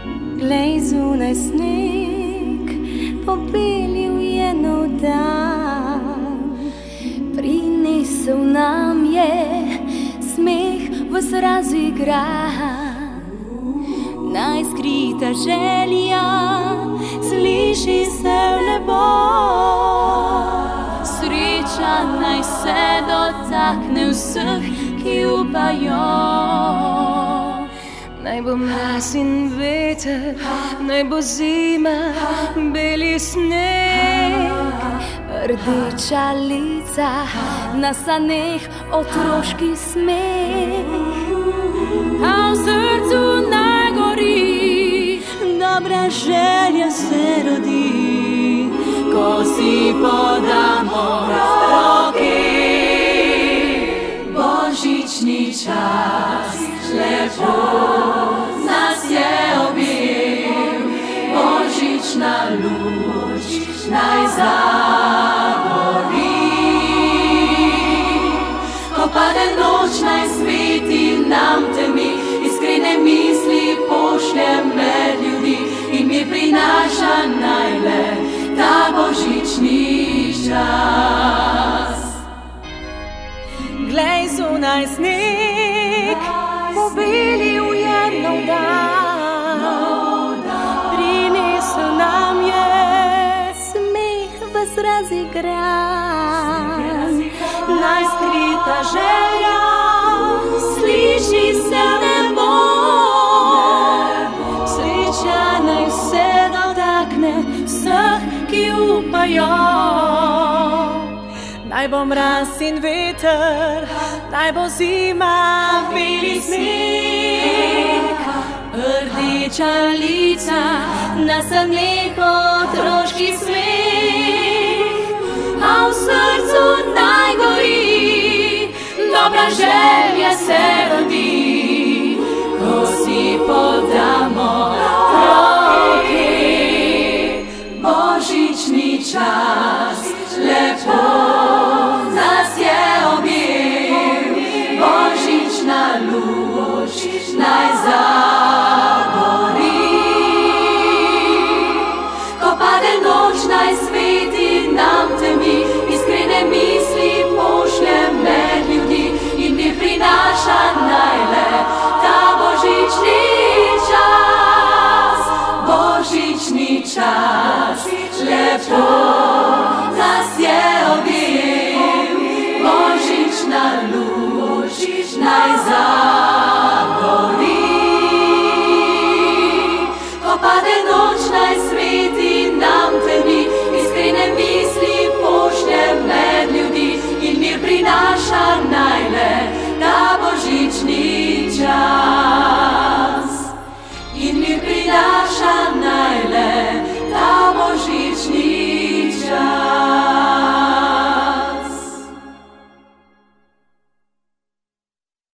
Glej, zunaj sneg pobelil je nov dan, prinesel nam je smeh ves razigran. Najskrita želja sliši se v nebo, sreča naj se dotakne vseh, ki upajo. Naj bo mraz in veter, naj bo zima, beli sneg, rdeča lica, na saneh otroški smeh. A v srcu naj gori, dobra želja se rodi, ko si podamo roke. Božični čas lepo nas je objel, božična luč naj zagori. Ko pade noč, naj sveti nam temi, iskrene misli pošlje med ljudi in mi prinaša najle ta božični čas. Glej, zunaj sneg pobelil je nov dan, prinesel nam je smeh ves razigran. Najskrita želja sliši se v nebo, sreča naj se dotakne vseh, ki upajo. Naj bo mraz in veter, naj bo zima, beli sneg, rdeča lica, na saneh otroški smeh. A v srcu naj gori, dobra želja se